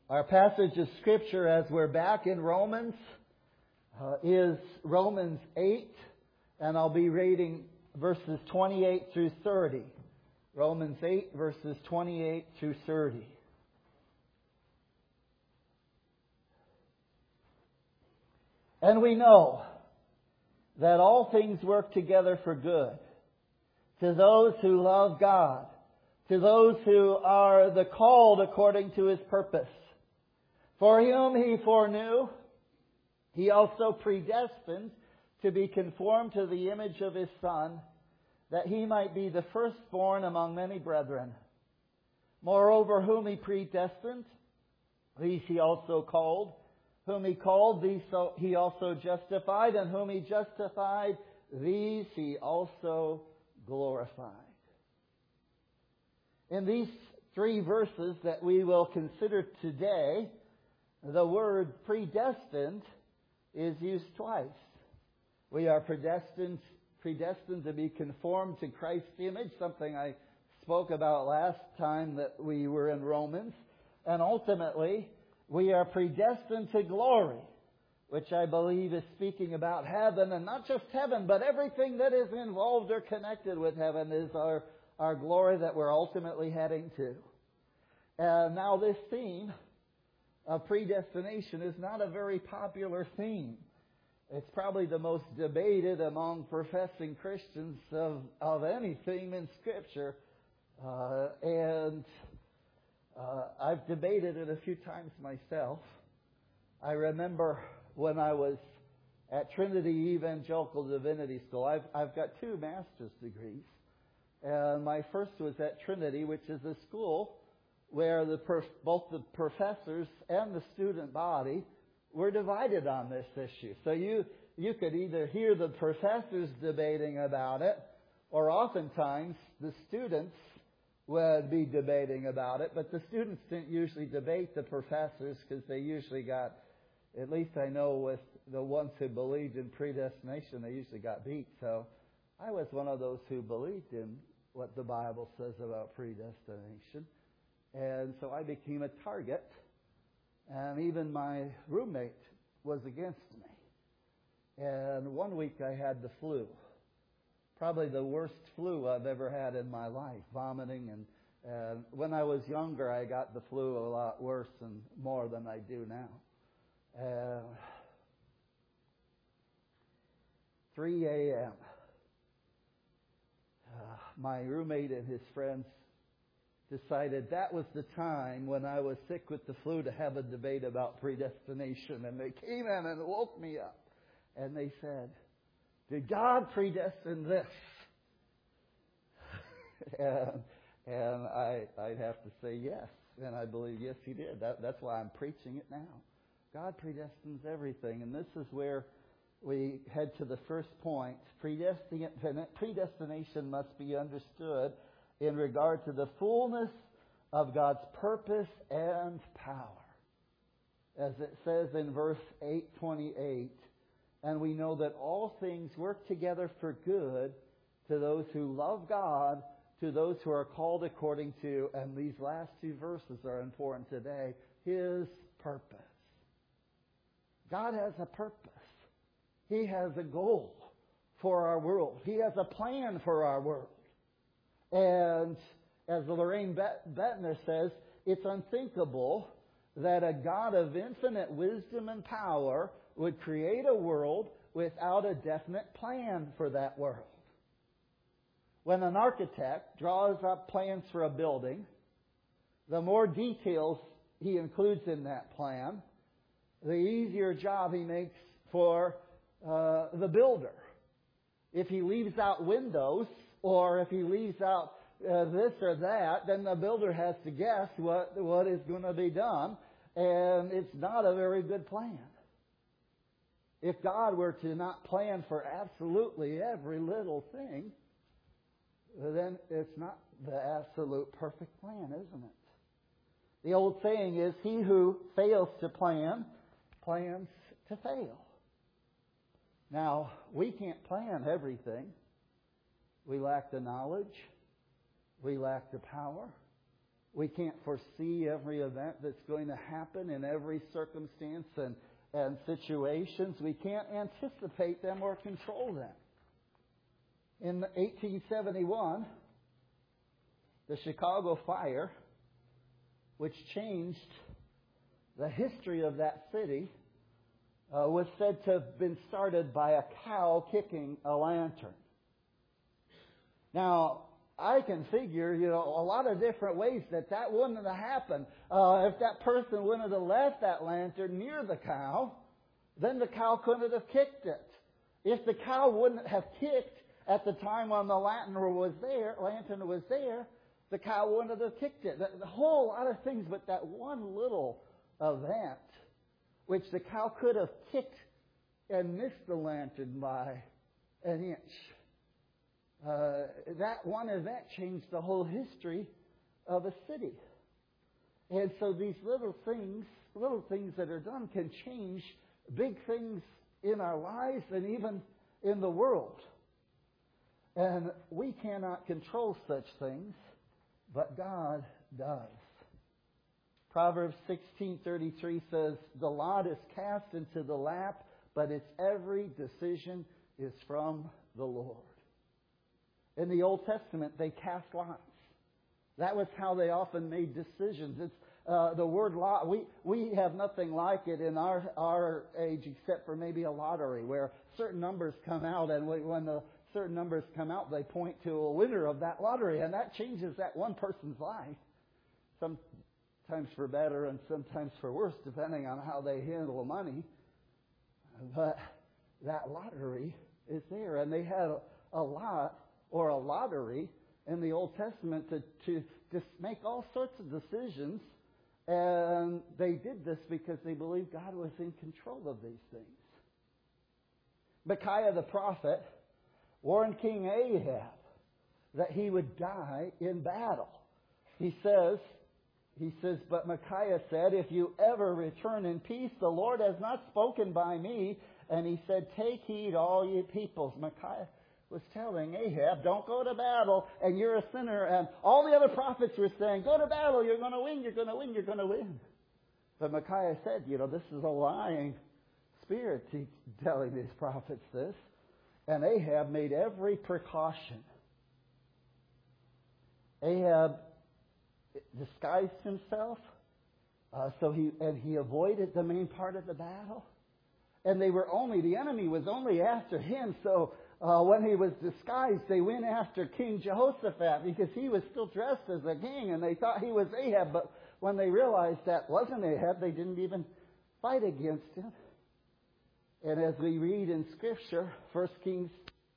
Our passage of Scripture, as we're back in Romans, is Romans 8, and I'll be reading verses 28 through 30. Romans 8, verses 28 through 30. And we know that all things work together for good to those who love God, to those who are the called according to His purpose. For whom He foreknew, He also predestined to be conformed to the image of His Son, that He might be the firstborn among many brethren. Moreover, whom He predestined, these He also called. Whom He called, these He also justified. And whom He justified, these He also glorified. In these three verses that we will consider today, the word predestined is used twice. We are predestined to be conformed to Christ's image, something I spoke about last time that we were in Romans. And ultimately, we are predestined to glory, which I believe is speaking about heaven, and not just heaven, but everything that is involved or connected with heaven is our glory that we're ultimately heading to. And now this theme of predestination is not a very popular theme. It's probably the most debated among professing Christians of any theme in Scripture. I've debated it a few times myself. I remember when I was at Trinity Evangelical Divinity School. I've got 2 master's degrees. And my first was at Trinity, which is a school where both the professors and the student body were divided on this issue. So you could either hear the professors debating about it, or oftentimes the students would be debating about it. But the students didn't usually debate the professors because they usually got, at least I know with the ones who believed in predestination, they usually got beat. So I was one of those who believed in what the Bible says about predestination. And so I became a target. And even my roommate was against me. And one week I had the flu. Probably the worst flu I've ever had in my life. Vomiting. And when I was younger, I got the flu a lot worse and more than I do now. 3 a.m. My roommate and his friends decided that was the time when I was sick with the flu to have a debate about predestination. And they came in and woke me up. And they said, "Did God predestine this?" and I'd have to say yes. And I believe, yes, He did. That's why I'm preaching it now. God predestines everything. And this is where we head to the first point. Predestination must be understood in regard to the fullness of God's purpose and power. As it says in verse 8:28, and we know that all things work together for good to those who love God, to those who are called according to, and these last 2 verses are important today, His purpose. God has a purpose. He has a goal for our world. He has a plan for our world. And as Lorraine Bettner says, it's unthinkable that a God of infinite wisdom and power would create a world without a definite plan for that world. When an architect draws up plans for a building, the more details he includes in that plan, the easier job he makes for the builder. If he leaves out windows, or if he leaves out this or that, then the builder has to guess what is going to be done, and it's not a very good plan. If God were to not plan for absolutely every little thing, then it's not the absolute perfect plan, isn't it? The old saying is, he who fails to plan, plans to fail. Now, we can't plan everything. We lack the knowledge. We lack the power. We can't foresee every event that's going to happen in every circumstance and situations. We can't anticipate them or control them. In 1871, the Chicago fire, which changed the history of that city, was said to have been started by a cow kicking a lantern. Now, I can figure, a lot of different ways that wouldn't have happened. If that person wouldn't have left that lantern near the cow, then the cow couldn't have kicked it. If the cow wouldn't have kicked at the time when the lantern was there, the cow wouldn't have kicked it. The whole lot of things, but that one little event, which the cow could have kicked and missed the lantern by an inch. That one event changed the whole history of a city. And so these little things that are done can change big things in our lives and even in the world. And we cannot control such things, but God does. Proverbs 16:33 says, "The lot is cast into the lap, but its every decision is from the Lord." In the Old Testament, they cast lots. That was how they often made decisions. It's the word lot. We have nothing like it in our age except for maybe a lottery where certain numbers come out, and when the certain numbers come out, they point to a winner of that lottery, and that changes that one person's life. Sometimes for better and sometimes for worse, depending on how they handle money. But that lottery is there, and they had a lot or a lottery in the Old Testament to just make all sorts of decisions, and they did this because they believed God was in control of these things. Micaiah the prophet warned King Ahab that he would die in battle. He says, "But Micaiah said, 'If you ever return in peace, the Lord has not spoken by me.' And he said, 'Take heed, all ye peoples.'" Micaiah was telling Ahab, "Don't go to battle, and you're a sinner." And all the other prophets were saying, "Go to battle, you're going to win, you're going to win, you're going to win." But Micaiah said, this is a lying spirit telling these prophets this. And Ahab made every precaution. Ahab disguised himself, so he avoided the main part of the battle. And the enemy was only after him, so when he was disguised, they went after King Jehoshaphat because he was still dressed as a king, and they thought he was Ahab. But when they realized that wasn't Ahab, they didn't even fight against him. And as we read in Scripture, 1 Kings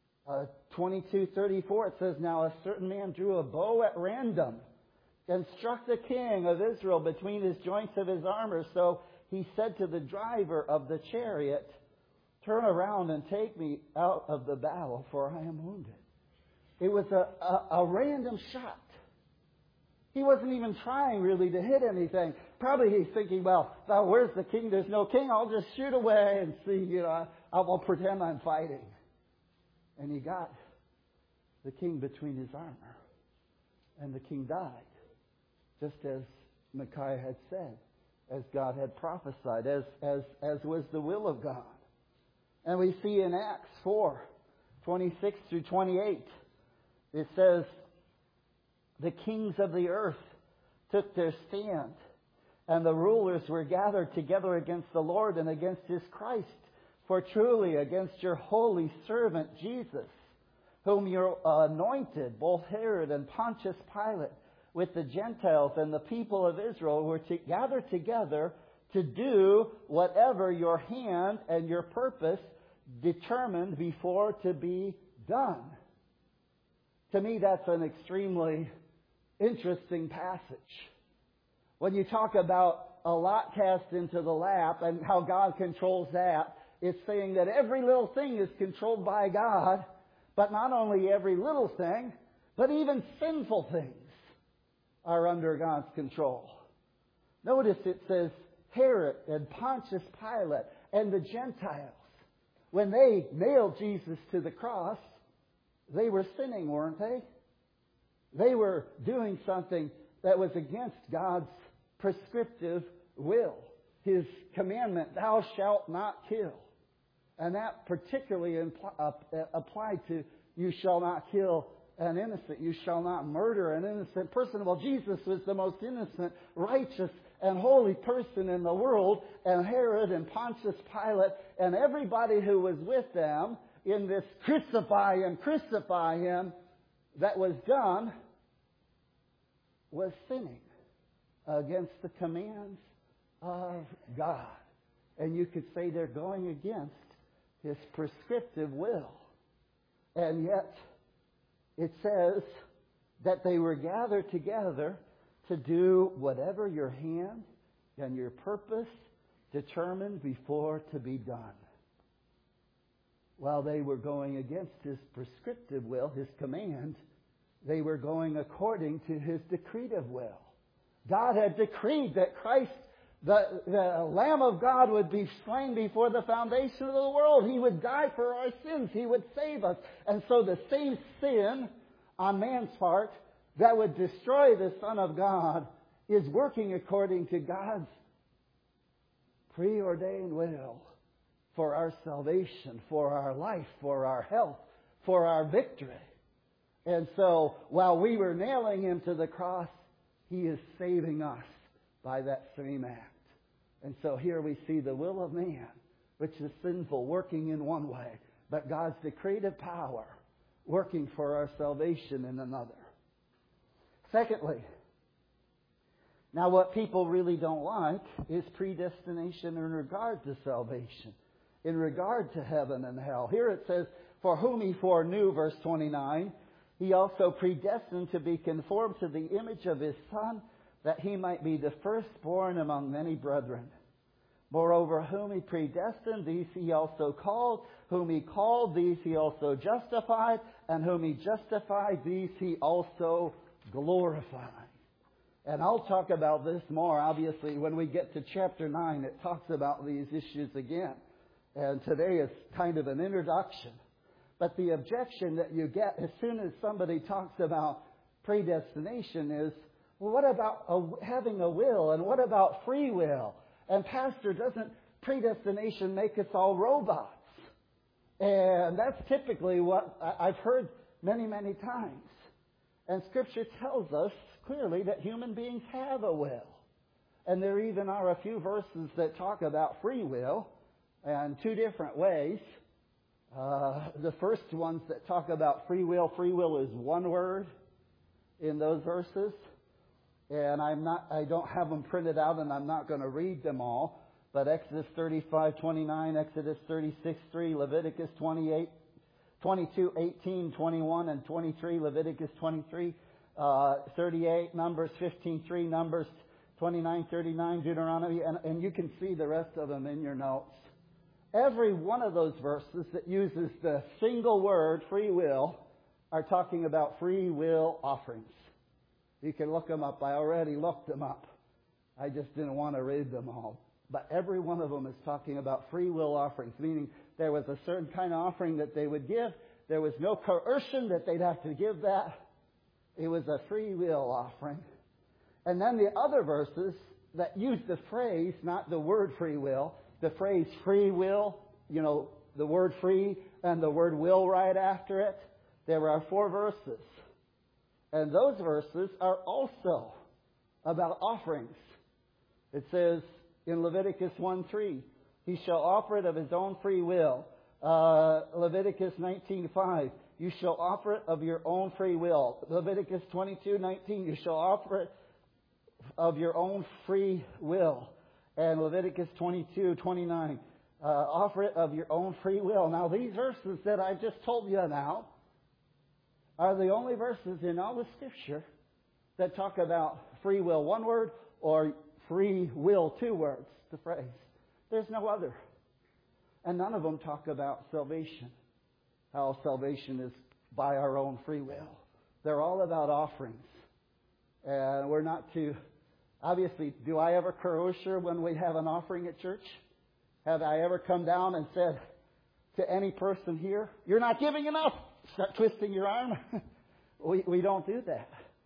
22:34, it says, "Now a certain man drew a bow at random and struck the king of Israel between his joints of his armor. So he said to the driver of the chariot, 'Turn around and take me out of the battle, for I am wounded.'" It was a random shot. He wasn't even trying really to hit anything. Probably he's thinking, well, where's the king? There's no king. I'll just shoot away and see, I'll pretend I'm fighting. And he got the king between his armor. And the king died, just as Micaiah had said, as God had prophesied, as was the will of God. And we see in Acts 4:26 through 28, it says, "The kings of the earth took their stand, and the rulers were gathered together against the Lord and against His Christ. For truly against your holy servant Jesus, whom you anointed, both Herod and Pontius Pilate, with the Gentiles and the people of Israel, were gathered together to do whatever your hand and your purpose determined before to be done." To me, that's an extremely interesting passage. When you talk about a lot cast into the lap and how God controls that, it's saying that every little thing is controlled by God, but not only every little thing, but even sinful things are under God's control. Notice it says Herod and Pontius Pilate and the Gentiles. When they nailed Jesus to the cross, they were sinning, weren't they? They were doing something that was against God's prescriptive will. His commandment, thou shalt not kill. And that particularly applied to you shall not kill an innocent. You shall not murder an innocent person. Well, Jesus was the most innocent, righteous, and holy person in the world. And Herod and Pontius Pilate and everybody who was with them in this crucify him that was done was sinning against the commands of God. And you could say they're going against His prescriptive will. And yet, it says that they were gathered together to do whatever your hand and your purpose determined before to be done. While they were going against His prescriptive will, His command, they were going according to His decretive will. God had decreed that Christ, the Lamb of God, would be slain before the foundation of the world. He would die for our sins. He would save us. And so the same sin on man's part that would destroy the Son of God is working according to God's preordained will for our salvation, for our life, for our health, for our victory. And so while we were nailing Him to the cross, He is saving us by that same act. And so here we see the will of man, which is sinful, working in one way, but God's decretive power working for our salvation in another. Secondly, now what people really don't like is predestination in regard to salvation, in regard to heaven and hell. Here it says, for whom He foreknew, verse 29, He also predestined to be conformed to the image of His Son, that He might be the firstborn among many brethren. Moreover, whom He predestined, these He also called. Whom He called, these He also justified. And whom He justified, these He also glorified. And I'll talk about this more, obviously, when we get to chapter 9. It talks about these issues again. And today is kind of an introduction. But the objection that you get as soon as somebody talks about predestination is, well, what about having a will? And what about free will? And Pastor, doesn't predestination make us all robots? And that's typically what I've heard many, many times. And Scripture tells us clearly that human beings have a will. And there even are a few verses that talk about free will in two different ways. The first ones that talk about free will is one word in those verses. And I don't have them printed out, and I'm not going to read them all. But Exodus 35:29, Exodus 36:3, Leviticus 22:18, 21, and 23, Leviticus 23:38, Numbers 15:3, Numbers 29:39, Deuteronomy, and you can see the rest of them in your notes. Every one of those verses that uses the single word free will are talking about free will offerings. You can look them up. I already looked them up. I just didn't want to read them all. But every one of them is talking about free will offerings, meaning there was a certain kind of offering that they would give. There was no coercion that they'd have to give that. It was a free will offering. And then the other verses that use the phrase, not the word free will, the phrase free will, the word free and the word will right after it. There are 4 verses. And those verses are also about offerings. It says in Leviticus 1:3, He shall offer it of His own free will. Leviticus 19:5, you shall offer it of your own free will. Leviticus 22:19, you shall offer it of your own free will. And Leviticus 22:29, offer it of your own free will. Now these verses that I just told you now are the only verses in all the Scripture that talk about free will, one word, or free will, 2 words, the phrase. There's no other. And none of them talk about salvation, how salvation is by our own free will. They're all about offerings. And we're not to, obviously, do I ever coerce when we have an offering at church? Have I ever come down and said to any person here, you're not giving enough? Start twisting your arm. We don't do that.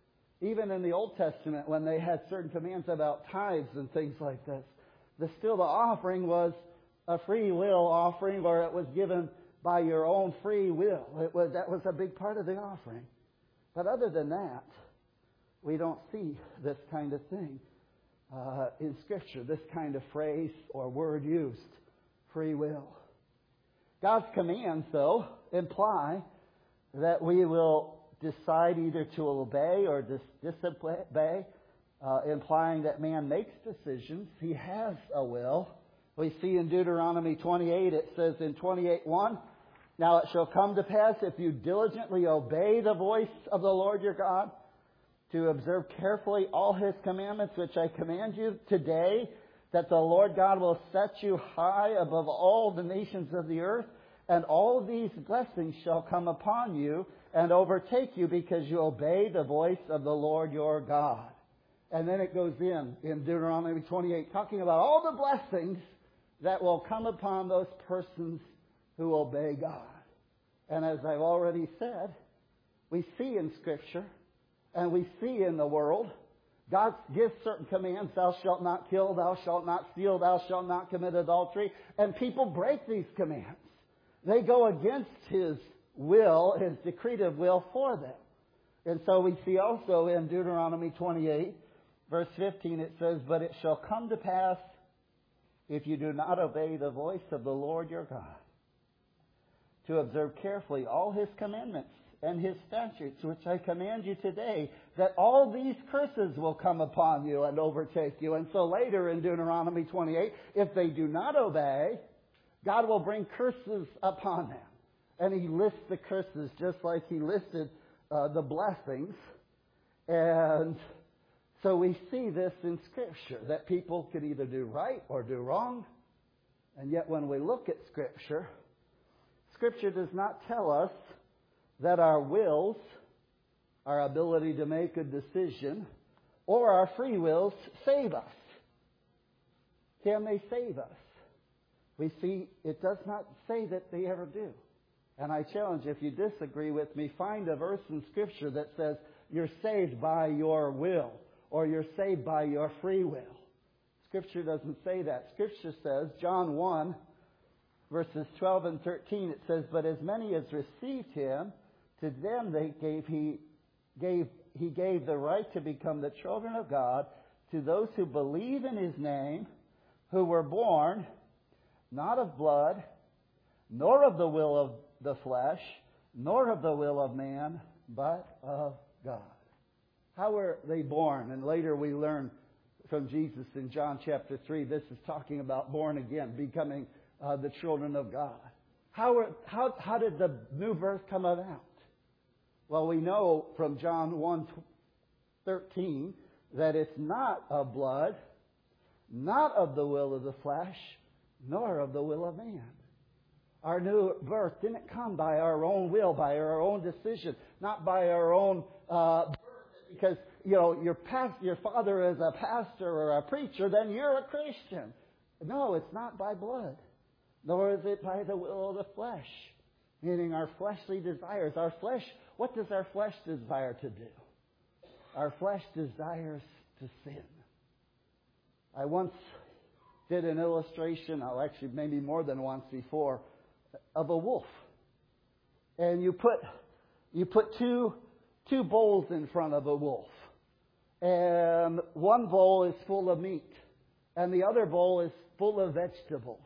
Even in the Old Testament, when they had certain commands about tithes and things like this, the offering was a free will offering, or it was given by your own free will. That was a big part of the offering. But other than that, we don't see this kind of thing in Scripture, this kind of phrase or word used, free will. God's commands, though, imply that we will decide either to obey or disobey, implying that man makes decisions. He has a will. We see in Deuteronomy 28, it says in 28:1, "Now it shall come to pass, if you diligently obey the voice of the Lord your God, to observe carefully all His commandments which I command you today, that the Lord God will set you high above all the nations of the earth, and all these blessings shall come upon you and overtake you because you obey the voice of the Lord your God." And then it goes in Deuteronomy 28, talking about all the blessings that will come upon those persons who obey God. And as I've already said, we see in Scripture and we see in the world, God gives certain commands: thou shalt not kill, thou shalt not steal, thou shalt not commit adultery. And people break these commands. They go against His will, His decretive will for them. And so we see also in Deuteronomy 28, verse 15, it says, "But it shall come to pass, if you do not obey the voice of the Lord your God, to observe carefully all His commandments and His statutes, which I command you today, that all these curses will come upon you and overtake you." And so later in Deuteronomy 28, if they do not obey, God will bring curses upon them. And He lists the curses just like He listed the blessings. And so we see this in Scripture, that people could either do right or do wrong. And yet when we look at Scripture, Scripture does not tell us that our wills, our ability to make a decision, or our free wills save us. Can they save us? We see it does not say that they ever do. And I challenge, if you disagree with me, find a verse in Scripture that says you're saved by your will, or you're saved by your free will. Scripture doesn't say that. Scripture says, John 1, verses 12 and 13, it says, "But as many as received Him, to them He gave the right to become the children of God, to those who believe in His name, who were born not of blood, nor of the will of the flesh, nor of the will of man, but of God." How were they born? And later we learn from Jesus in John chapter 3, this is talking about born again, becoming the children of God. How did the new birth come about? Well, we know from John 1:13 that it's not of blood, not of the will of the flesh, nor of the will of man. Our new birth didn't come by our own will, by our own decision, not by our own birth. Because, your father is a pastor or a preacher, then you're a Christian. No, it's not by blood, nor is it by the will of the flesh, meaning our fleshly desires. Our flesh, what does our flesh desire to do? Our flesh desires to sin. I once did an illustration, actually maybe more than once before, of a wolf. And you put two bowls in front of a wolf. And one bowl is full of meat, and the other bowl is full of vegetables.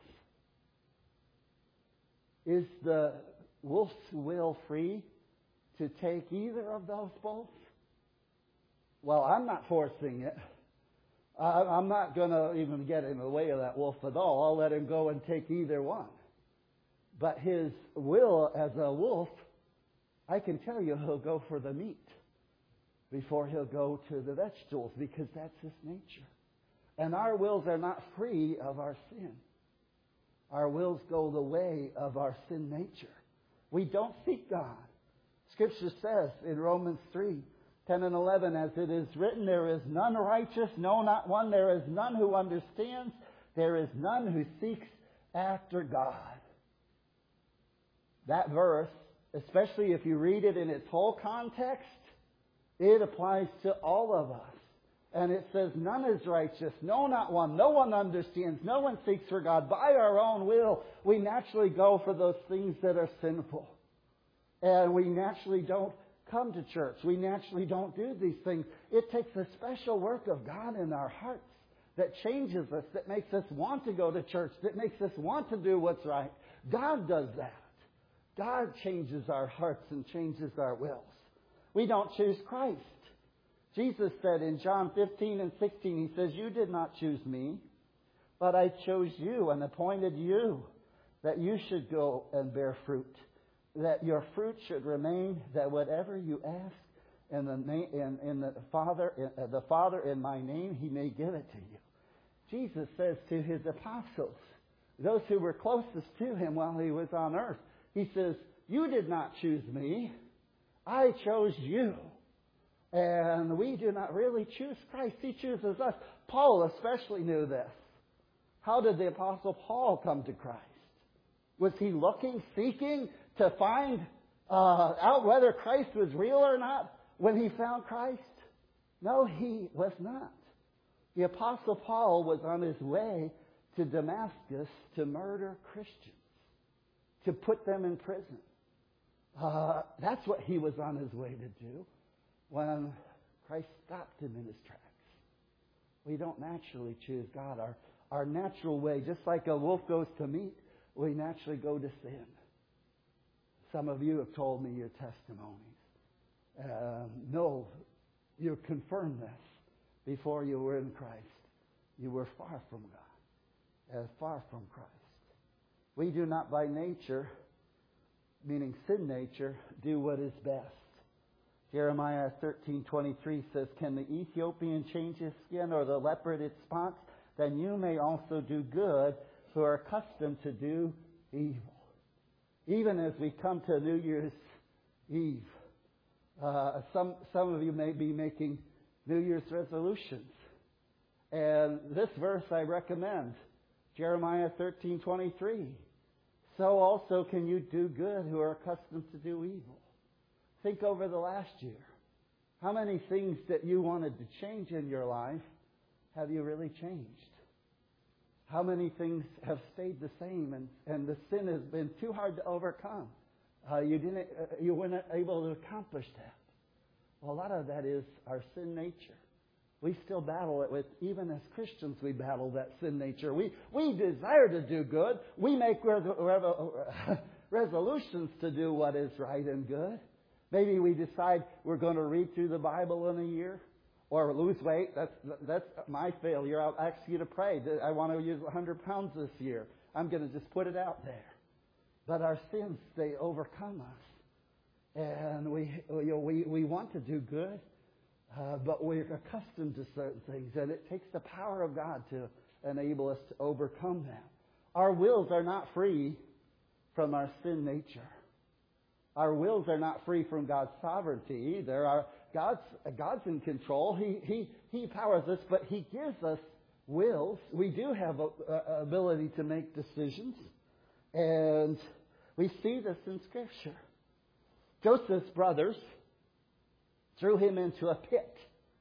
Is the wolf's will free to take either of those bowls? Well, I'm not forcing it. I'm not going to even get in the way of that wolf at all. I'll let him go and take either one. But his will as a wolf, I can tell you he'll go for the meat before he'll go to the vegetables, because that's his nature. And our wills are not free of our sin. Our wills go the way of our sin nature. We don't seek God. Scripture says in Romans 3:10 and 11, "As it is written, there is none righteous, no, not one. There is none who understands. There is none who seeks after God." That verse, especially if you read it in its whole context, It applies to all of us. And it says, none is righteous, no, not one. No one understands, no one seeks for God. By our own will, we naturally go for those things that are sinful. And we naturally don't come to church. We naturally don't do these things. It takes a special work of God in our hearts that changes us, that makes us want to go to church, that makes us want to do what's right. God does that. God changes our hearts and changes our wills. We don't choose Christ. Jesus said in John 15 and 16, He says, you did not choose me, but I chose you and appointed you that you should go and bear fruit, that your fruit should remain, that whatever you ask in the Father in my name, He may give it to you. Jesus says to His apostles, those who were closest to Him while He was on earth, He says, you did not choose me, I chose you. And we do not really choose Christ. He chooses us. Paul especially knew this. How did the Apostle Paul come to Christ? Was he looking, seeking to find out whether Christ was real or not when he found Christ? No, he was not. The Apostle Paul was on his way to Damascus to murder Christians, to put them in prison. That's what he was on his way to do when Christ stopped him in his tracks. We don't naturally choose God. Our natural way, just like a wolf goes to meat, we naturally go to sin. Some of you have told me your testimonies. No, you confirmed this before you were in Christ. You were far from God, far from Christ. We do not by nature, meaning sin nature, do what is best. Jeremiah 13:23 says, can the Ethiopian change his skin or the leopard its spots? Then you may also do good who are accustomed to do evil. Even as we come to New Year's Eve, some of you may be making New Year's resolutions. And this verse I recommend, Jeremiah 13:23. So also can you do good who are accustomed to do evil. Think over the last year. How many things that you wanted to change in your life have you really changed? How many things have stayed the same and the sin has been too hard to overcome? You weren't able to accomplish that. Well, a lot of that is our sin nature. We still battle it with, even as Christians, we battle that sin nature. We desire to do good. We make resolutions to do what is right and good. Maybe we decide we're going to read through the Bible in a year or lose weight. That's my failure. I'll ask you to pray. I want to lose 100 pounds this year. I'm going to just put it out there. But our sins, they overcome us. And we want to do good, but we're accustomed to certain things. And it takes the power of God to enable us to overcome them. Our wills are not free from our sin nature. Our wills are not free from God's sovereignty either. God's in control. He powers us, but He gives us wills. We do have a ability to make decisions. And we see this in Scripture. Joseph's brothers threw him into a pit.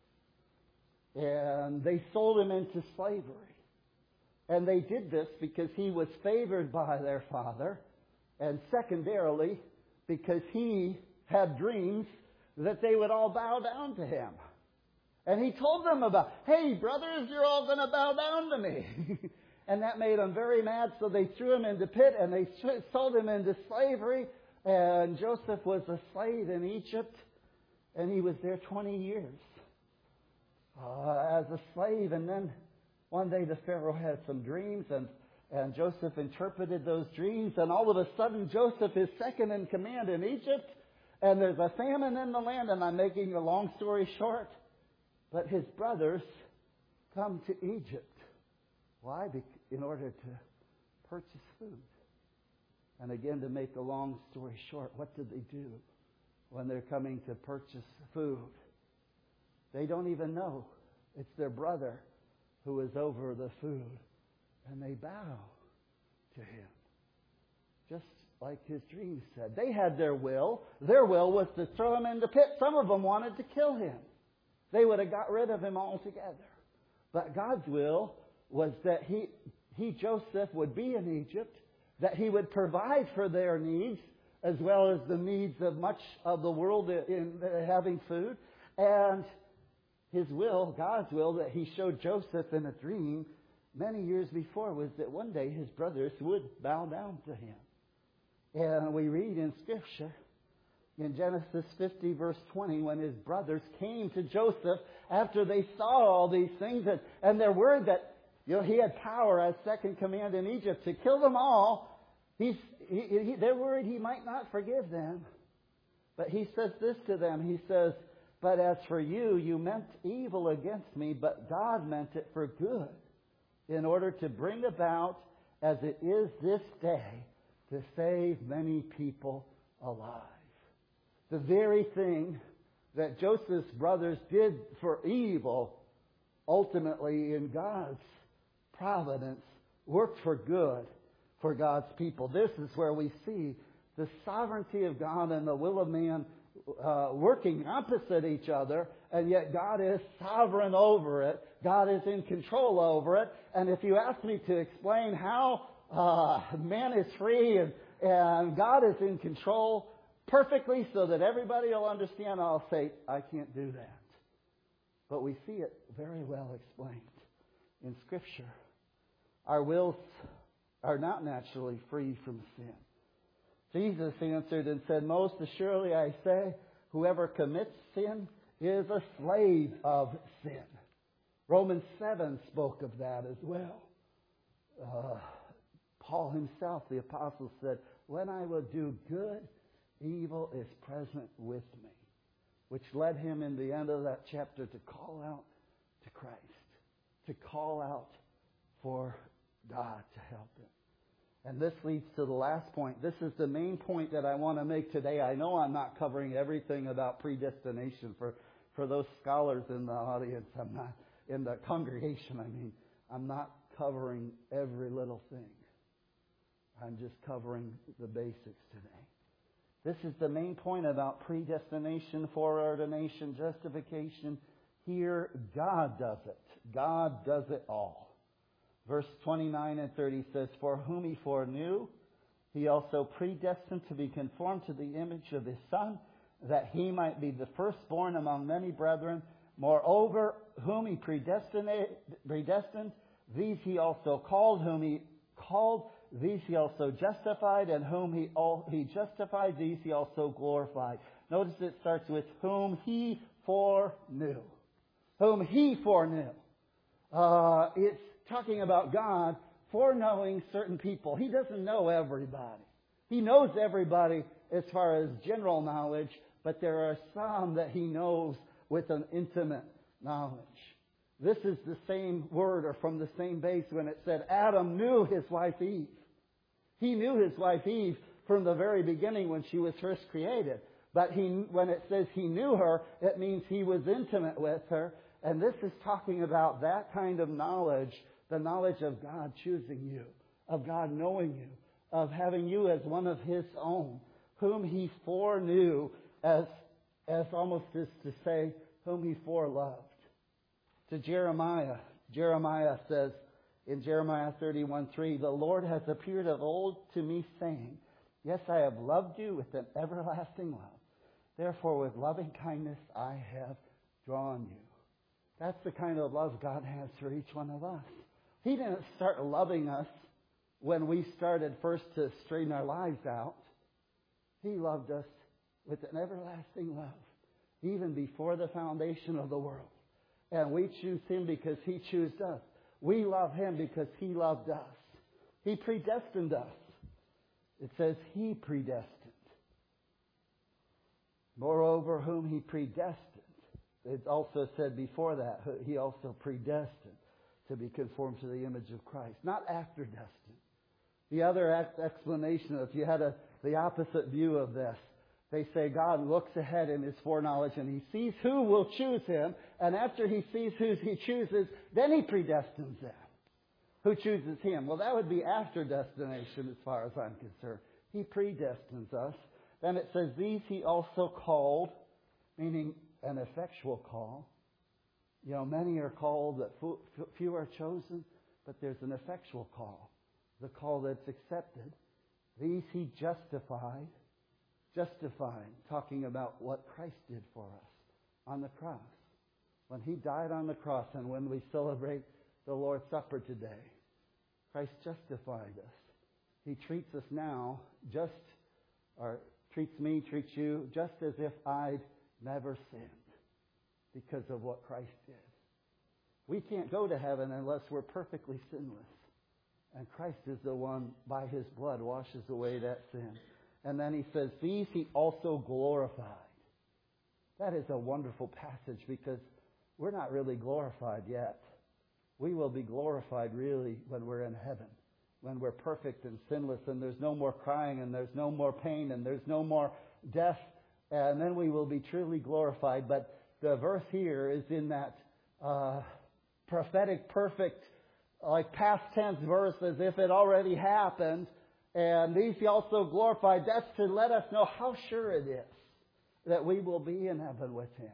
And they sold him into slavery. And they did this because he was favored by their father. And secondarily, because he had dreams that they would all bow down to him. And he told them about, hey, brothers, you're all going to bow down to me. And that made them very mad, so they threw him into the pit and they sold him into slavery. And Joseph was a slave in Egypt, and he was there 20 years as a slave. And then one day the Pharaoh had some dreams, and Joseph interpreted those dreams, and all of a sudden Joseph is second in command in Egypt, and there's a famine in the land, and I'm making a long story short. But his brothers come to Egypt. Why? In order to purchase food. And again, to make a long story short, what did they do when they're coming to purchase food? They don't even know it's their brother who is over the food. And they bow to him. Just like his dreams said. They had their will. Their will was to throw him in the pit. Some of them wanted to kill him. They would have got rid of him altogether. But God's will was that he Joseph, would be in Egypt, that he would provide for their needs, as well as the needs of much of the world in having food. And his will, God's will, that he showed Joseph in a dream many years before, was that one day his brothers would bow down to him. And we read in Scripture, in Genesis 50, verse 20, when his brothers came to Joseph after they saw all these things, and they're worried that he had power as second command in Egypt to kill them all. They're worried he might not forgive them. But he says this to them. He says, "But as for you, you meant evil against me, but God meant it for good, in order to bring about, as it is this day, to save many people alive." The very thing that Joseph's brothers did for evil, ultimately in God's providence, worked for good for God's people. This is where we see the sovereignty of God and the will of man working opposite each other, and yet God is sovereign over it. God is in control over it. And if you ask me to explain how man is free and God is in control perfectly so that everybody will understand, I'll say, I can't do that. But we see it very well explained in Scripture. Our wills are not naturally free from sin. Jesus answered and said, "Most assuredly I say, whoever commits sin is a slave of sin." Romans 7 spoke of that as well. Paul himself, the apostle, said, "When I will do good, evil is present with me," which led him in the end of that chapter to call out to Christ, to call out for God to help him. And this leads to the last point. This is the main point that I want to make today. I know I'm not covering everything about predestination. For those scholars in the audience, I'm not, in the congregation, I'm not covering every little thing. I'm just covering the basics today. This is the main point about predestination, foreordination, justification. Here, God does it. God does it all. Verse 29 and 30 says, "For whom he foreknew, he also predestined to be conformed to the image of his Son, that he might be the firstborn among many brethren. Moreover, whom he predestined, these he also called. Whom he called, these he also justified. And whom he justified, these he also glorified." Notice it starts with whom he foreknew. Whom he foreknew. It's talking about God foreknowing certain people. He doesn't know everybody. He knows everybody as far as general knowledge, but there are some that he knows with an intimate knowledge. This is the same word, or from the same base, when it said Adam knew his wife Eve. He knew his wife Eve from the very beginning when she was first created. But when it says he knew her, it means he was intimate with her. And this is talking about that kind of knowledge, the knowledge of God choosing you, of God knowing you, of having you as one of his own, whom he foreknew, as almost as to say, whom he foreloved. To Jeremiah says in Jeremiah 31:3, "The Lord has appeared of old to me, saying, Yes, I have loved you with an everlasting love. Therefore, with loving kindness I have drawn you." That's the kind of love God has for each one of us. He didn't start loving us when we started first to straighten our lives out. He loved us with an everlasting love, even before the foundation of the world. And we choose him because he chose us. We love him because he loved us. He predestined us. It says he predestined. Moreover, whom he predestined. It also said before that, he also predestined to be conformed to the image of Christ. Not after destined. The other explanation, if you had the opposite view of this, they say God looks ahead in his foreknowledge and he sees who will choose him. And after he sees who he chooses, then he predestines them. Who chooses him? Well, that would be after destination as far as I'm concerned. He predestines us. Then it says, these He also called, meaning an effectual call. You know, many are called, that few are chosen, but there's an effectual call, the call that's accepted. These He justified, justifying, talking about what Christ did for us on the cross. When He died on the cross, and when we celebrate the Lord's Supper today, Christ justified us. He treats us now treats me, treats you, just as if I'd never sinned because of what Christ did. We can't go to heaven unless we're perfectly sinless. And Christ is the one, by His blood, washes away that sin. And then He says, these He also glorified. That is a wonderful passage because we're not really glorified yet. We will be glorified really when we're in heaven, when we're perfect and sinless, and there's no more crying, and there's no more pain, and there's no more death, and then we will be truly glorified. But the verse here is in that prophetic, perfect, like past tense verse, as if it already happened. And these He also glorified. That's to let us know how sure it is that we will be in heaven with Him.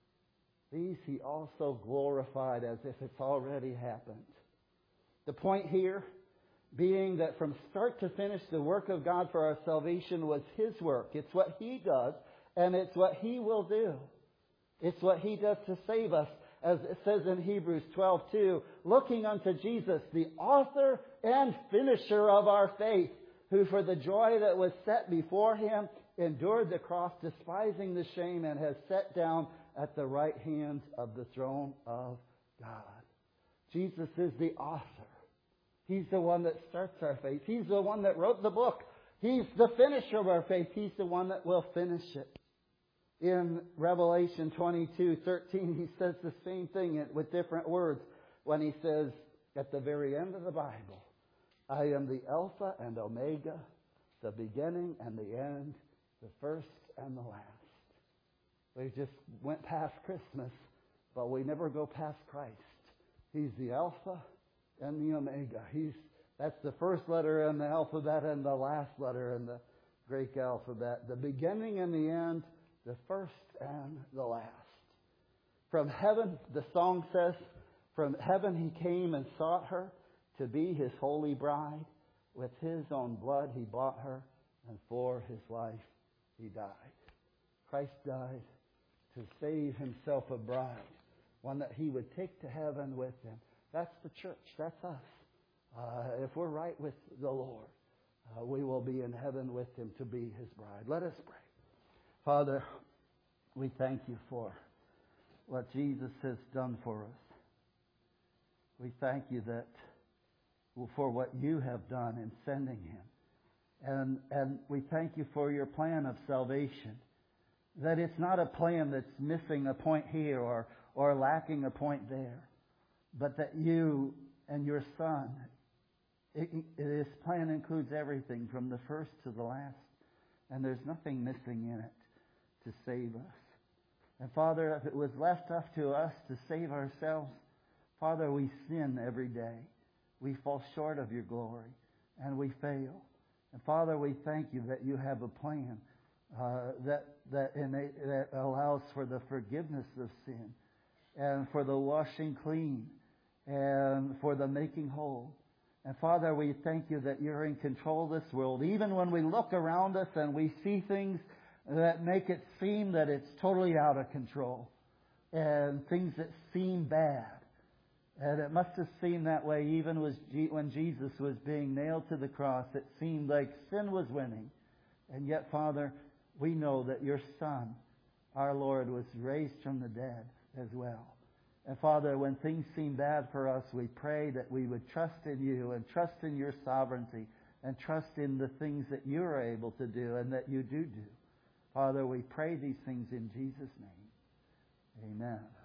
These He also glorified, as if it's already happened. The point here being that from start to finish, the work of God for our salvation was His work. It's what He does, and it's what He will do. It's what He does to save us. As it says in Hebrews 12:2, looking unto Jesus, the author and finisher of our faith, who for the joy that was set before Him endured the cross, despising the shame, and has sat down at the right hand of the throne of God. Jesus is the author. He's the one that starts our faith. He's the one that wrote the book. He's the finisher of our faith. He's the one that will finish it. In Revelation 22:13, He says the same thing with different words when He says at the very end of the Bible, I am the Alpha and Omega, the beginning and the end, the first and the last. We just went past Christmas, but we never go past Christ. He's the Alpha and the Omega. That's the first letter in the alphabet and the last letter in the Greek alphabet. The beginning and the end, the first and the last. From heaven, the song says, from heaven He came and sought her to be His holy bride. With His own blood He bought her, and for His life He died. Christ died to save Himself a bride, one that He would take to heaven with Him. That's the church. That's us. If we're right with the Lord, we will be in heaven with Him to be His bride. Let us pray. Father, we thank You for what Jesus has done for us. We thank You that for what You have done in sending Him. And we thank You for Your plan of salvation. That it's not a plan that's missing a point here or lacking a point there. But that You and Your Son, this plan includes everything from the first to the last. And there's nothing missing in it to save us. And Father, if it was left up to us to save ourselves, Father, we sin every day. We fall short of Your glory, and we fail. And Father, we thank You that You have a plan that allows for the forgiveness of sin, and for the washing clean, and for the making whole. And Father, we thank You that You're in control of this world. Even when we look around us and we see things that make it seem that it's totally out of control, and things that seem bad. And it must have seemed that way even when Jesus was being nailed to the cross. It seemed like sin was winning. And yet, Father, we know that Your Son, our Lord, was raised from the dead as well. And Father, when things seem bad for us, we pray that we would trust in You and trust in Your sovereignty and trust in the things that You are able to do and that You do. Father, we pray these things in Jesus' name. Amen.